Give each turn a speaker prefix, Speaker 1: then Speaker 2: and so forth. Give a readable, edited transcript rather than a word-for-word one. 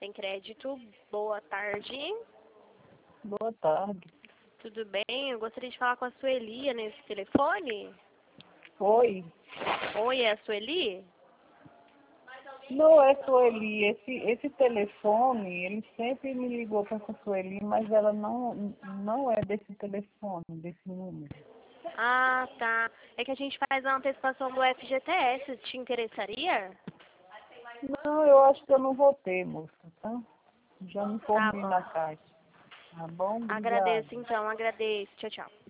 Speaker 1: Sem Crédito. Boa tarde.
Speaker 2: Boa tarde.
Speaker 1: Tudo bem? Eu gostaria de falar com a Sueli nesse telefone.
Speaker 2: Oi.
Speaker 1: Oi, é a Sueli?
Speaker 2: Não é Sueli. Esse telefone, ele sempre me ligou para essa Sueli, mas ela não é desse telefone, desse número.
Speaker 1: Ah, tá. É que a gente faz a antecipação do FGTS. Te interessaria?
Speaker 2: Não, eu acho que eu não vou ter, moça, tá? Já me
Speaker 1: Tá
Speaker 2: formei
Speaker 1: bom.
Speaker 2: na Caixa. Tá bom? Obrigada.
Speaker 1: Agradeço então, agradeço. Tchau, tchau.